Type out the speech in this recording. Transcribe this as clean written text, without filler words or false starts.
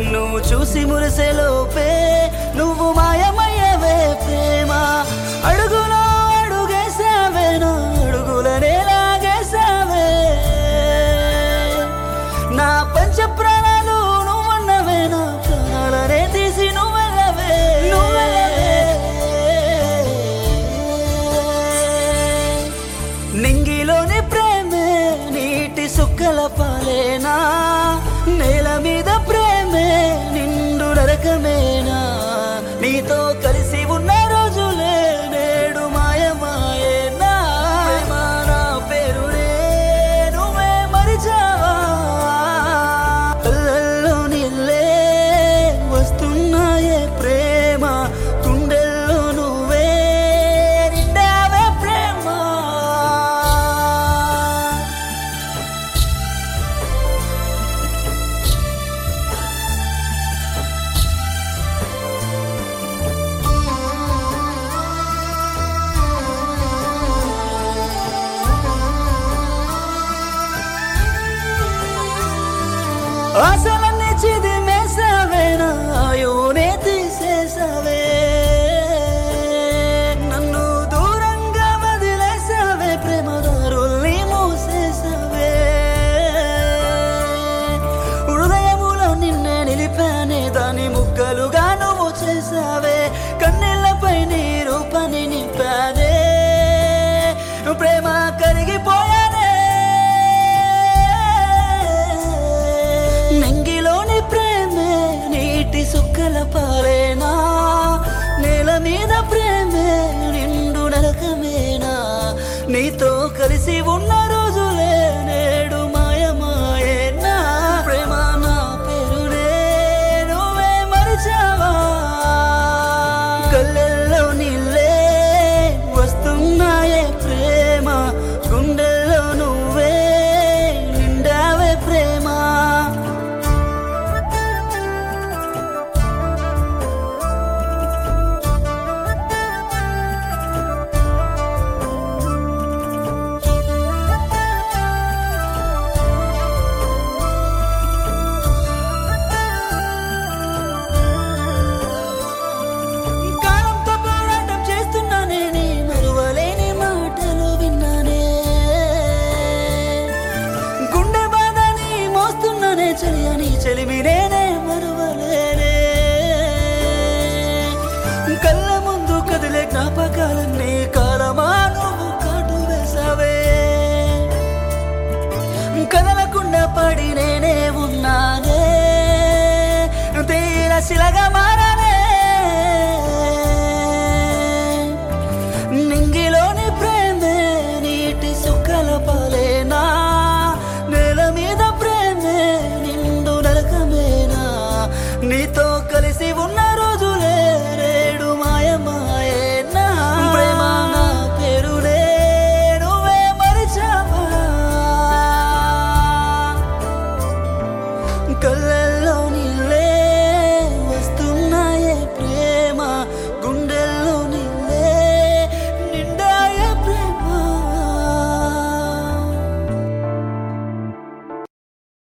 నిన్ను చూసి మురిసెలోపే నువ్వు మాయమయ్యవే ప్రేమ. అడుగులో అడుగేసావే నా అడుగులనే లాగేసావే. నా పంచ ప్రాణాలు నువ్వన్నవే నా ప్రాణాలనే తీసి నువ్వెళ్ళవే. నింగిలోని ప్రేమే నీటి సుక్కల పాలేనా, నేల మీద ప్రేమే నిండు నరకమేనా. నీతో కలిసి ఉన్న రోజులే నేడు మాయమాయేనా. ప్రేమ నా పేరునే నువ్వే మరిచావా. కళ్ళల్లో నీళ్ళే వస్తున్నాయే ప్రేమ, గుండెల్లో నువ్వే నిండావే ప్రేమ. ఆశలన్నీ చిదిమేసావే నా ఆయువునే తీసేసావే. నన్ను దూరంగా వదిలేసావే, ప్రేమ దారుల్ని మూసేసావే. హృదయములో నిన్నే నిలిపానే, దాని ముక్కలుగా నువ్వు చేసావే. కన్నీళ్లపై నీ రూపాన్ని నింపానే, ప్రేమ కరిగిపోయానే. నింగిలోని ప్రేమే నీటి సుక్కల పాలేనా, నేల మీద ప్రేమే నిండు నరకమేనా. నీతో కలిసి ఉన్న రోజులే నేడు మాయమాయేనా. ప్రేమ నా పేరునే నువ్వే మరిచావా. కళ్ళల్లో నీళ్ళే వస్తున్నాయే ప్రేమ, గుండెల్లో నువ్వే నిండావే ప్రేమ. కాలంతో పోరాటం చేస్తున్నానే, నీ మరువలేని మాటలు విన్నానే. గుండె బాధని మోస్తున్నానే చెలియని చెలిమి నేనే మరువలేనే. కళ్ళ ముందు కదిలే జ్ఞాపకాలన్నీ కాలమా నువ్వు కాటు వేసావే. కదలకుండా పడి నేనే ఉన్నానే, తీర శిలగా